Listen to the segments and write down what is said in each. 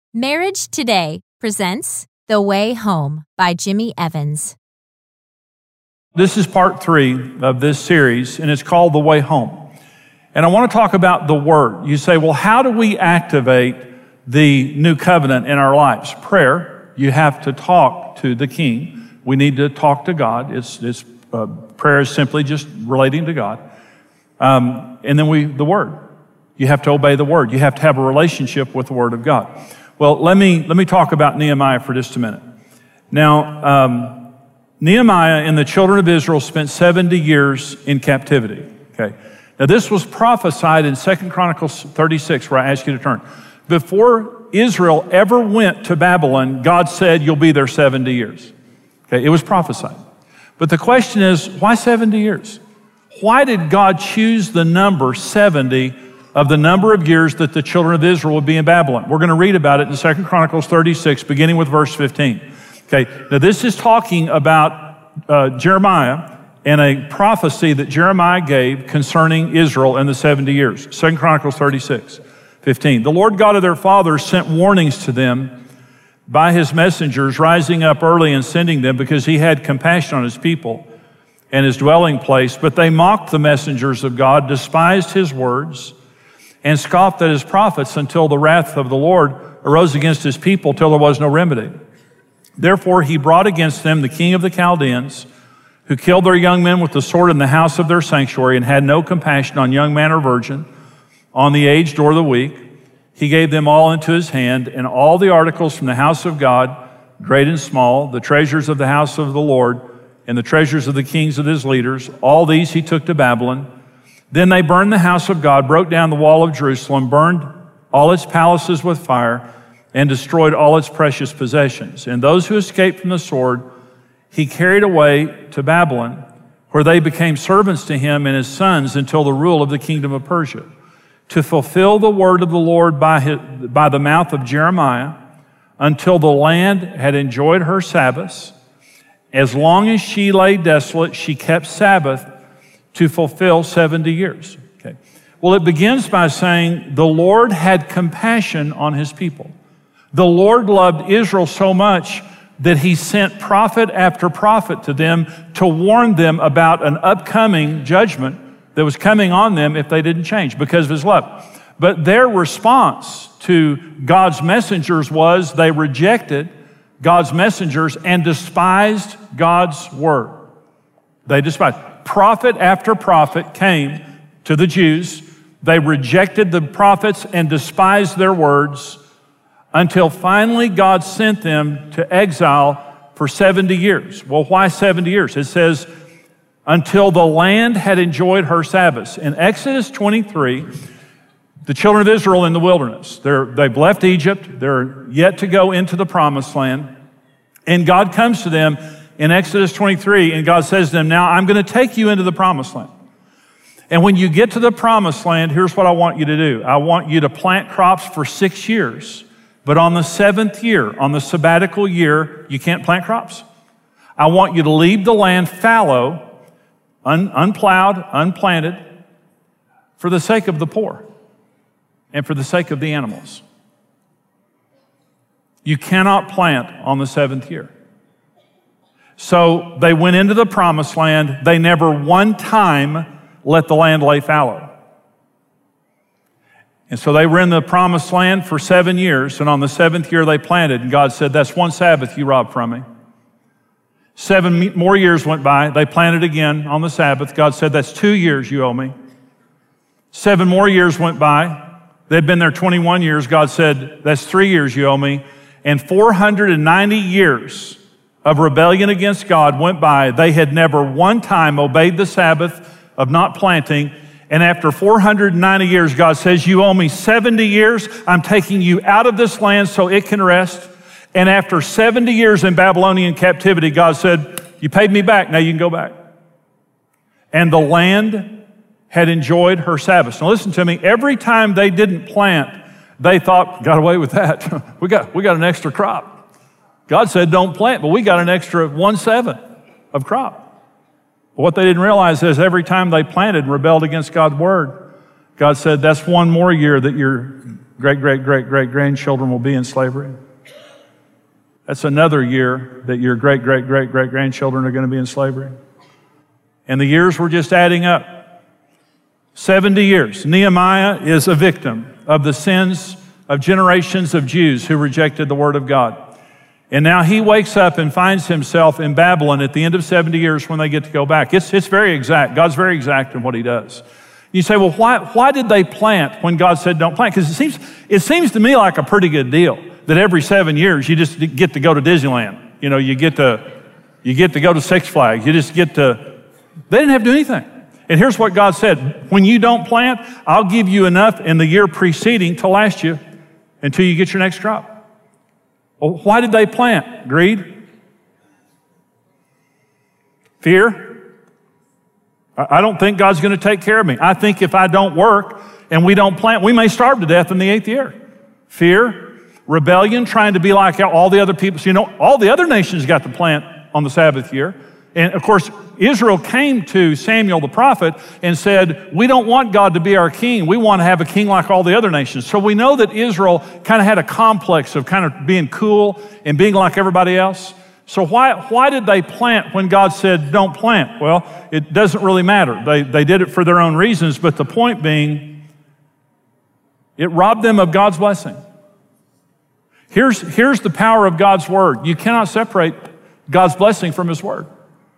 Marriage Today presents The Way Home by Jimmy Evans. This is part 3 of this series, and it's called The Way Home. And I want to talk about the Word. You say, well, how do we activate the new covenant in our lives? Prayer. You have to talk to the King. We need to talk to God. Prayer is simply just relating to God. And then the Word. You have to obey the Word. You have to have a relationship with the Word of God. Well, let me talk about Nehemiah for just a minute. Now, Nehemiah and the children of Israel spent 70 years in captivity. Okay. Now, this was prophesied in 2 Chronicles 36, where I ask you to turn. Before Israel ever went to Babylon, God said, you'll be there 70 years. Okay. It was prophesied. But the question is, why 70 years? Why did God choose the number 70 of the number of years that the children of Israel would be in Babylon? We're going to read about it in 2 Chronicles 36, beginning with verse 15. Okay, now this is talking about Jeremiah and a prophecy that Jeremiah gave concerning Israel in the 70 years. 2 Chronicles 36, 15. The Lord God of their fathers sent warnings to them by his messengers, rising up early and sending them, because he had compassion on his people and his dwelling place. But they mocked the messengers of God, despised his words, and scoffed at his prophets until the wrath of the Lord arose against his people till there was no remedy. Therefore he brought against them the king of the Chaldeans, who killed their young men with the sword in the house of their sanctuary, and had no compassion on young man or virgin, on the aged or the weak. He gave them all into his hand, and all the articles from the house of God, great and small, the treasures of the house of the Lord, and the treasures of the kings of his leaders, all these he took to Babylon. Then they burned the house of God, broke down the wall of Jerusalem, burned all its palaces with fire, and destroyed all its precious possessions. And those who escaped from the sword, he carried away to Babylon, where they became servants to him and his sons until the rule of the kingdom of Persia, to fulfill the word of the Lord by the mouth of Jeremiah, until the land had enjoyed her Sabbaths. As long as she lay desolate, she kept Sabbath to fulfill 70 years. Okay. Well, it begins by saying the Lord had compassion on his people. The Lord loved Israel so much that he sent prophet after prophet to them to warn them about an upcoming judgment that was coming on them if they didn't change because of his love. But their response to God's messengers was they rejected God's messengers and despised God's word. They despised. Prophet after prophet came to the Jews. They rejected the prophets and despised their words until finally God sent them to exile for 70 years. Well, why 70 years? It says, until the land had enjoyed her Sabbaths. In Exodus 23, the children of Israel in the wilderness, they've left Egypt. They're yet to go into the promised land. And God comes to them in Exodus 23, and God says to them, now I'm going to take you into the promised land. And when you get to the promised land, here's what I want you to do. I want you to plant crops for 6 years. But on the 7th year, on the sabbatical year, you can't plant crops. I want you to leave the land fallow, unplowed, unplanted, for the sake of the poor and for the sake of the animals. You cannot plant on the 7th year. So they went into the promised land. They never one time let the land lay fallow. And so they were in the promised land for 7 years, and on the 7th year they planted, and God said, that's one Sabbath you robbed from me. 7 more years went by. They planted again on the Sabbath. God said, that's 2 years you owe me. 7 more years went by. They'd been there 21 years. God said, that's 3 years you owe me. And 490 years of rebellion against God went by. They had never one time obeyed the Sabbath of not planting. And after 490 years, God says, you owe me 70 years. I'm taking you out of this land so it can rest. And after 70 years in Babylonian captivity, God said, you paid me back. Now you can go back. And the land had enjoyed her Sabbath. Now listen to me. Every time they didn't plant, they thought, got away with that. we got an extra crop. God said, don't plant, but we got an extra 1/7 of crop. But what they didn't realize is every time they planted and rebelled against God's word, God said, that's one more year that you're great-great-great-great-grandchildren will be in slavery. That's another year that your great-great-great-great-grandchildren are going to be in slavery. And the years were just adding up. 70 years. Nehemiah is a victim of the sins of generations of Jews who rejected the word of God. And now he wakes up and finds himself in Babylon at the end of 70 years when they get to go back. It's very exact. God's very exact in what he does. You say, well, why did they plant when God said don't plant? Because it seems to me like a pretty good deal that every 7 years you just get to go to Disneyland. You know, you get to go to Six Flags. They didn't have to do anything. And here's what God said. When you don't plant, I'll give you enough in the year preceding to last you until you get your next crop. Well, why did they plant? Greed? Fear? I don't think God's going to take care of me. I think if I don't work and we don't plant, we may starve to death in the 8th year. Fear, rebellion, trying to be like all the other people. So, all the other nations got to plant on the Sabbath year. And of course, Israel came to Samuel the prophet and said, we don't want God to be our king. We want to have a king like all the other nations. So we know that Israel kind of had a complex of kind of being cool and being like everybody else. So why did they plant when God said don't plant? Well, it doesn't really matter. They did it for their own reasons, but the point being, it robbed them of God's blessing. Here's the power of God's word. You cannot separate God's blessing from his word.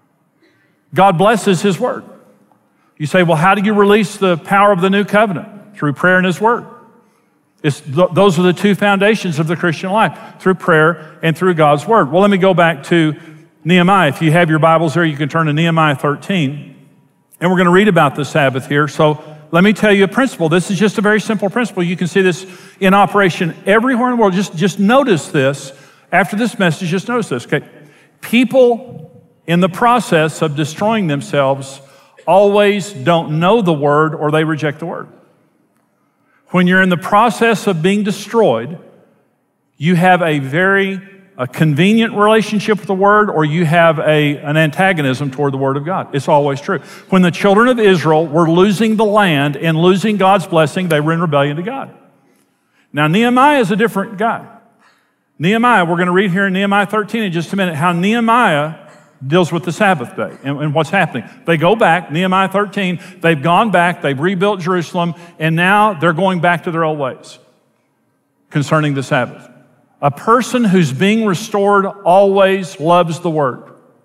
God blesses his word. You say, well, how do you release the power of the new covenant? Through prayer and his word. Those are the two foundations of the Christian life, through prayer and through God's word. Well, let me go back to Nehemiah. If you have your Bibles there, you can turn to Nehemiah 13. And we're going to read about the Sabbath here. So let me tell you a principle. This is just a very simple principle. You can see this in operation everywhere in the world. Just notice this. After this message, just notice this. Okay, people in the process of destroying themselves always don't know the word or they reject the word. When you're in the process of being destroyed, you have a very convenient relationship with the word or you have an antagonism toward the word of God. It's always true. When the children of Israel were losing the land and losing God's blessing, they were in rebellion to God. Now, Nehemiah is a different guy. Nehemiah, we're going to read here in Nehemiah 13 in just a minute how Nehemiah deals with the Sabbath day and what's happening. They go back, Nehemiah 13, they've gone back, they've rebuilt Jerusalem, and now they're going back to their old ways concerning the Sabbath. A person who's being restored always loves the word.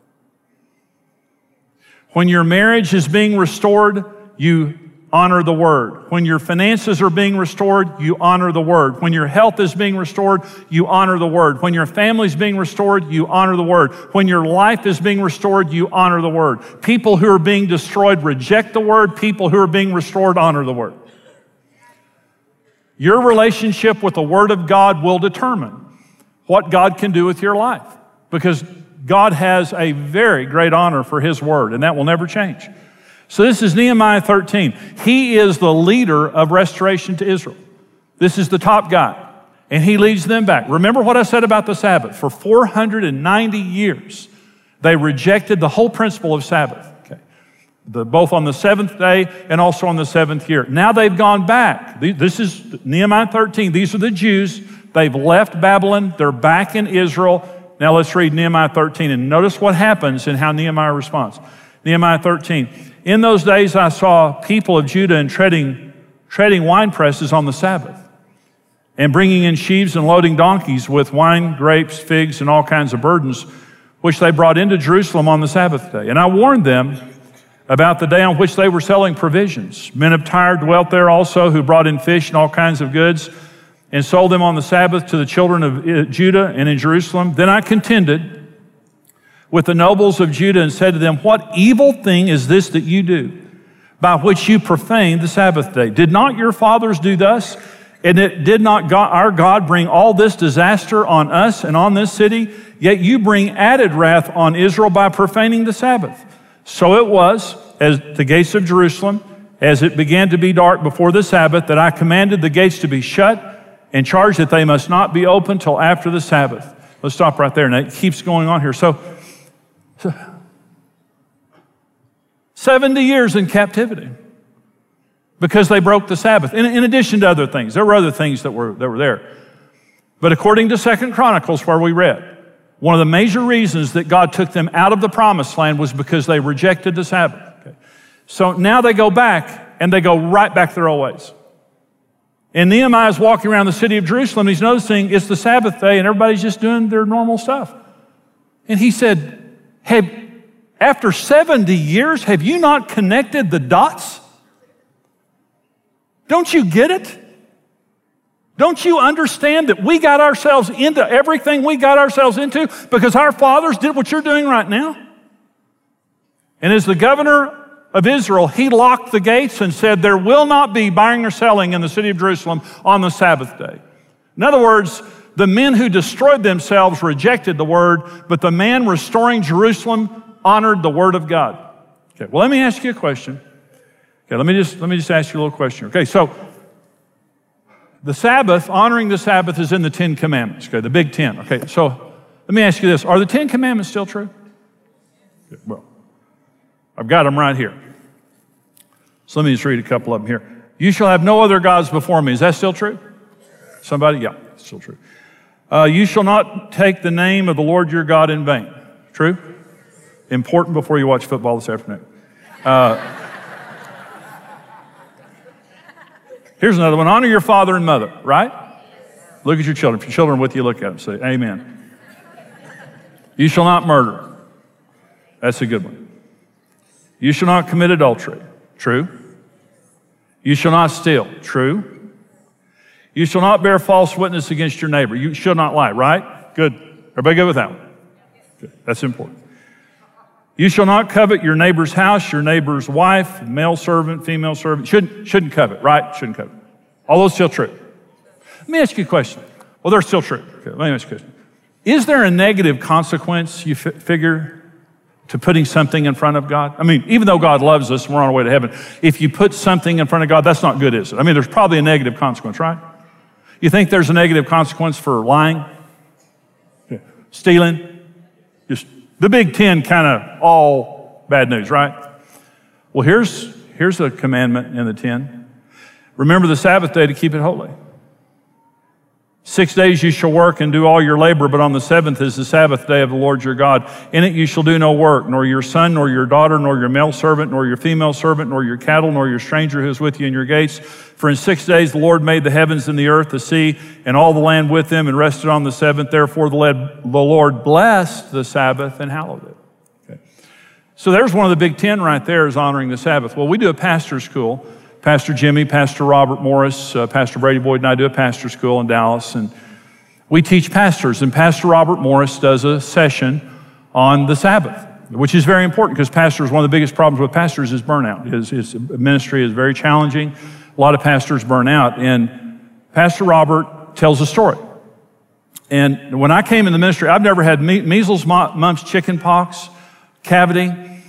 When your marriage is being restored, you honor the word. When your finances are being restored, you honor the word. When your health is being restored, you honor the word. When your family is being restored, you honor the word. When your life is being restored, you honor the word. People who are being destroyed reject the word. People who are being restored honor the word. Your relationship with the word of God will determine what God can do with your life, because God has a very great honor for his word, and that will never change. So this is Nehemiah 13. He is the leader of restoration to Israel. This is the top guy, and he leads them back. Remember what I said about the Sabbath. For 490 years, they rejected the whole principle of Sabbath, okay? Both on the seventh day and also on the seventh year. Now they've gone back. This is Nehemiah 13. These are the Jews. They've left Babylon. They're back in Israel. Now let's read Nehemiah 13 and notice what happens and how Nehemiah responds. Nehemiah 13. In those days I saw people of Judah and treading wine presses on the Sabbath and bringing in sheaves and loading donkeys with wine, grapes, figs, and all kinds of burdens, which they brought into Jerusalem on the Sabbath day. And I warned them about the day on which they were selling provisions. Men of Tyre dwelt there also, who brought in fish and all kinds of goods and sold them on the Sabbath to the children of Judah and in Jerusalem. Then I contended with the nobles of Judah and said to them, what evil thing is this that you do, by which you profane the Sabbath day? Did not your fathers do thus? And did not our God bring all this disaster on us and on this city? Yet you bring added wrath on Israel by profaning the Sabbath. So it was, as the gates of Jerusalem, as it began to be dark before the Sabbath, that I commanded the gates to be shut and charged that they must not be opened till after the Sabbath. Let's stop right there. And it keeps going on here. So 70 years in captivity. because they broke the Sabbath. In addition to other things, there were other things that were there. But according to 2 Chronicles, where we read, one of the major reasons that God took them out of the promised land was because they rejected the Sabbath. Okay. So now they go back, and they go right back their old ways. And Nehemiah is walking around the city of Jerusalem. He's noticing it's the Sabbath day, and everybody's just doing their normal stuff. And he said, after 70 years, have you not connected the dots? Don't you get it? Don't you understand that we got ourselves into everything we got ourselves into because our fathers did what you're doing right now? And as the governor of Israel, he locked the gates and said, there will not be buying or selling in the city of Jerusalem on the Sabbath day. In other words, the men who destroyed themselves rejected the word, but the man restoring Jerusalem honored the word of God. Okay, well, let me ask you a question. Okay, let me just ask you a little question. Okay, so the Sabbath, honoring the Sabbath is in the 10 Commandments, okay, the big 10. Okay, so let me ask you this. Are the 10 Commandments still true? Okay, well, I've got them right here. So let me just read a couple of them here. You shall have no other gods before me. Is that still true? Somebody? Yeah, it's still true. You shall not take the name of the Lord your God in vain. True? Important before you watch football this afternoon. Here's another one. Honor your father and mother, right? Look at your children. If your children are with you, look at them. Say, amen. You shall not murder. That's a good one. You shall not commit adultery. True. You shall not steal. True. You shall not bear false witness against your neighbor. You shall not lie, right? Good. Everybody good with that one? Good. That's important. You shall not covet your neighbor's house, your neighbor's wife, male servant, female servant. Shouldn't covet, right? Shouldn't covet. All those still true. Let me ask you a question. Well, they're still true. Okay, let me ask you a question. Is there a negative consequence, you figure, to putting something in front of God? I mean, even though God loves us and we're on our way to heaven, if you put something in front of God, that's not good, is it? I mean, there's probably a negative consequence, right? You think there's a negative consequence for lying? Okay. Stealing? Just the big 10 kind of all bad news, right? Well, here's a commandment in the 10. Remember the Sabbath day to keep it holy. 6 days you shall work and do all your labor, but on the seventh is the Sabbath day of the Lord your God. In it you shall do no work, nor your son, nor your daughter, nor your male servant, nor your female servant, nor your cattle, nor your stranger who is with you in your gates. For in 6 days the Lord made the heavens and the earth, the sea, and all the land with them, and rested on the seventh. Therefore the Lord blessed the Sabbath and hallowed it. Okay. So there's one of the big 10 right there, is honoring the Sabbath. Well, we do a pastor's school. Pastor Jimmy, Pastor Robert Morris, Pastor Brady Boyd and I do a pastor school in Dallas, and we teach pastors. And Pastor Robert Morris does a session on the Sabbath, which is very important because pastors, one of the biggest problems with pastors is burnout. His ministry is very challenging. A lot of pastors burn out, and Pastor Robert tells a story. And when I came in the ministry, I've never had measles, mumps, chicken pox, cavity.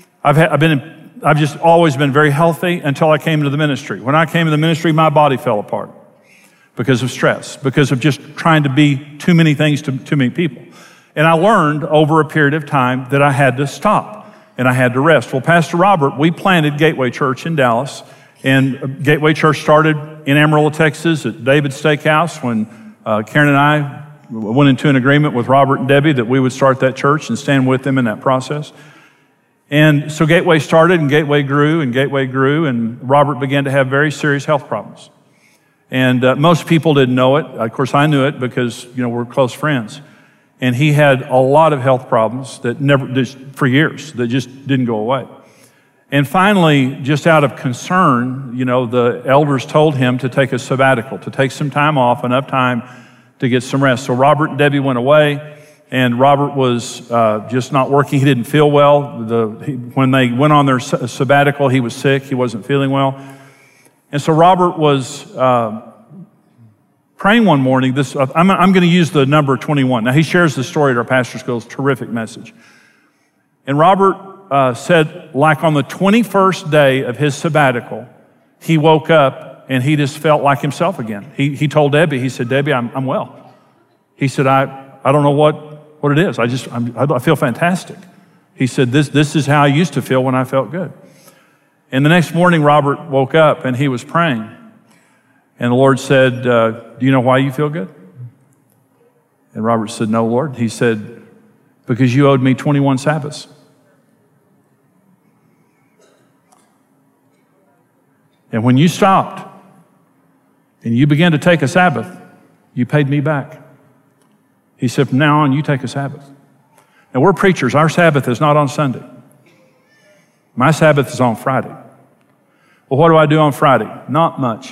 I've just always been very healthy until I came into the ministry. When I came into the ministry, my body fell apart because of stress, because of just trying to be too many things to too many people. And I learned over a period of time that I had to stop and I had to rest. Well, Pastor Robert, we planted Gateway Church in Dallas, and Gateway Church started in Amarillo, Texas at David's Steakhouse when Karen and I went into an agreement with Robert and Debbie that we would start that church and stand with them in that process. And so Gateway started, and Gateway grew, and Robert began to have very serious health problems. And most people didn't know it. Of course, I knew it because, we're close friends. And he had a lot of health problems that for years, that just didn't go away. And finally, just out of concern, the elders told him to take a sabbatical, to take some time off, enough time to get some rest. So Robert and Debbie went away. And Robert was just not working. He didn't feel well. When they went on their sabbatical, he was sick. He wasn't feeling well. And so Robert was praying one morning. I'm going to use the number 21. Now, he shares the story at our pastor school. It's a terrific message. And Robert said, like on the 21st day of his sabbatical, he woke up and he just felt like himself again. He told Debbie, he said, Debbie, I'm well. He said, I don't know what it is. I feel fantastic. He said, this is how I used to feel when I felt good. And the next morning, Robert woke up and he was praying. And the Lord said, do you know why you feel good? And Robert said, no, Lord. He said, because you owed me 21 Sabbaths. And when you stopped and you began to take a Sabbath, you paid me back. He said, from now on, you take a Sabbath. Now, we're preachers. Our Sabbath is not on Sunday. My Sabbath is on Friday. Well, what do I do on Friday? Not much.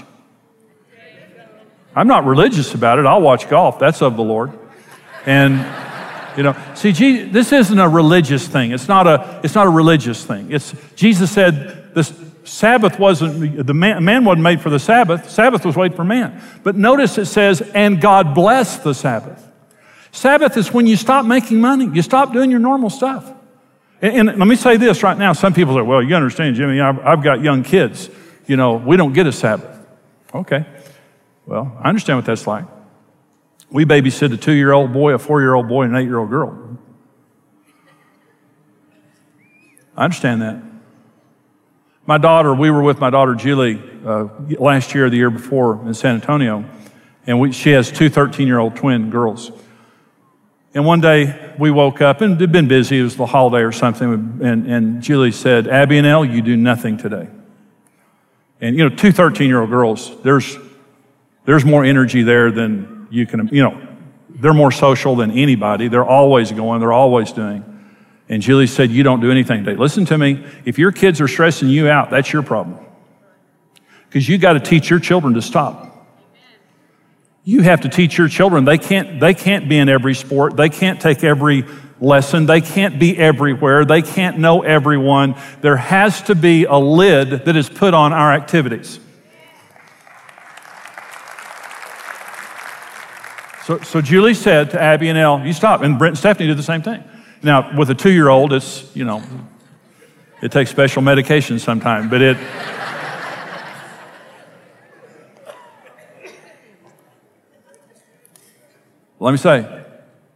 I'm not religious about it. I'll watch golf. That's of the Lord. And, see, this isn't a religious thing. It's not a religious thing. Jesus said this Sabbath wasn't, man wasn't made for the Sabbath. Sabbath was made for man. But notice it says, and God blessed the Sabbath. Sabbath is when you stop making money. You stop doing your normal stuff. And let me say this right now. Some people say, well, you understand, Jimmy, I've got young kids. We don't get a Sabbath. Okay. Well, I understand what that's like. We babysit a 2-year-old boy, a 4-year-old boy, and an 8-year-old girl. I understand that. We were with my daughter Julie last year or the year before in San Antonio, and she has 2 13-year-old twin girls. And one day we woke up, and it had been busy, it was the holiday or something, and Julie said, Abby and Elle, you do nothing today. And 2 13-year-old girls, there's more energy there than you can, they're more social than anybody. They're always going, they're always doing. And Julie said, you don't do anything today. Listen to me, if your kids are stressing you out, that's your problem. Because you got to teach your children to stop. You have to teach your children. They can't be in every sport. They can't take every lesson. They can't be everywhere. They can't know everyone. There has to be a lid that is put on our activities. So Julie said to Abby and Elle, you stop. And Brent and Stephanie did the same thing. Now, with a 2-year-old, it's, it takes special medication sometimes, but let me say,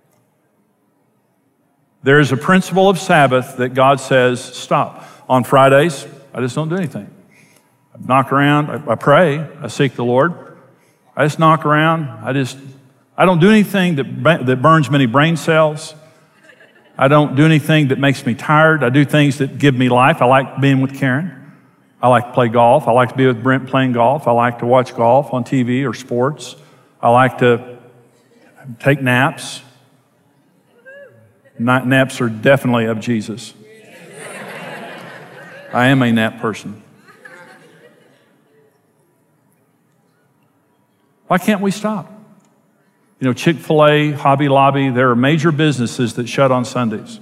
there is a principle of Sabbath that God says, stop. On Fridays, I just don't do anything. I knock around, I pray, I seek the Lord. I just knock around, I don't do anything that burns many brain cells. I don't do anything that makes me tired. I do things that give me life. I like being with Karen. I like to play golf. I like to be with Brent playing golf. I like to watch golf on TV or sports. I like to take naps. Naps are definitely of Jesus. I am a nap person. Why can't we stop? Chick-fil-A, Hobby Lobby, there are major businesses that shut on Sundays.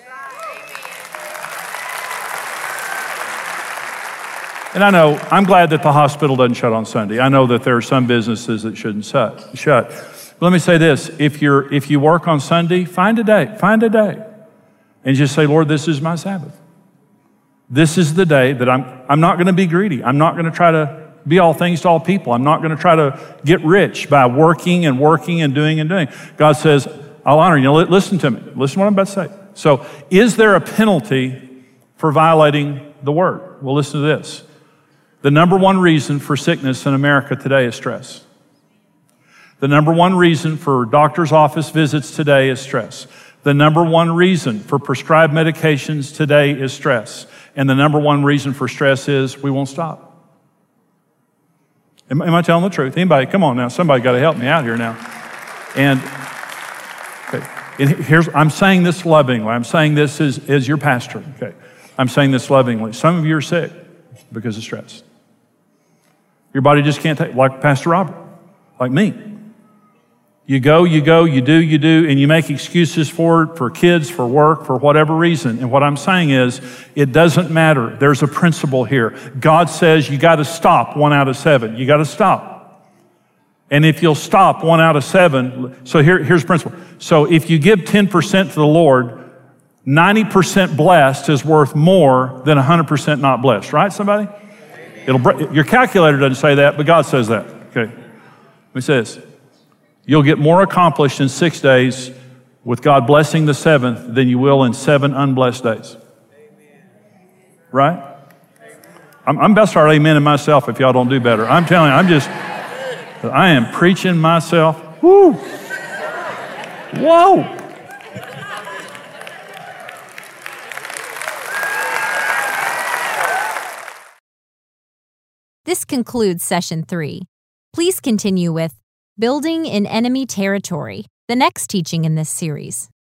And I know, I'm glad that the hospital doesn't shut on Sunday. I know that there are some businesses that shouldn't shut. But let me say this, if you work on Sunday, find a day, and just say, Lord, this is my Sabbath. This is the day that I'm not going to be greedy. I'm not going to try to be all things to all people. I'm not going to try to get rich by working and doing. God says, I'll honor you. Listen to me. Listen to what I'm about to say. So, is there a penalty for violating the word? Well, listen to this. The number one reason for sickness in America today is stress. The number one reason for doctor's office visits today is stress. The number one reason for prescribed medications today is stress. And the number one reason for stress is we won't stop. Am I telling the truth? Anybody? Come on now. Somebody got to help me out here now. And I'm saying this lovingly. I'm saying this as your pastor. Okay. I'm saying this lovingly. Some of you are sick because of stress. Your body just can't take, like Pastor Robert, like me. You go, you do, and you make excuses for kids, for work, for whatever reason. And what I'm saying is, it doesn't matter. There's a principle here. God says you got to stop 1 out of 7. You got to stop. And if you'll stop 1 out of 7, so here's the principle. So if you give 10% to the Lord, 90% blessed is worth more than 100% not blessed. Right, somebody? Your calculator doesn't say that, but God says that. Okay. He says, you'll get more accomplished in 6 days with God blessing the 7th than you will in 7 unblessed days. Right? I'm best start amening myself if y'all don't do better. I'm telling you, I am preaching myself. Woo! Whoa! This concludes Session 3. Please continue with Building in Enemy Territory, the next teaching in this series.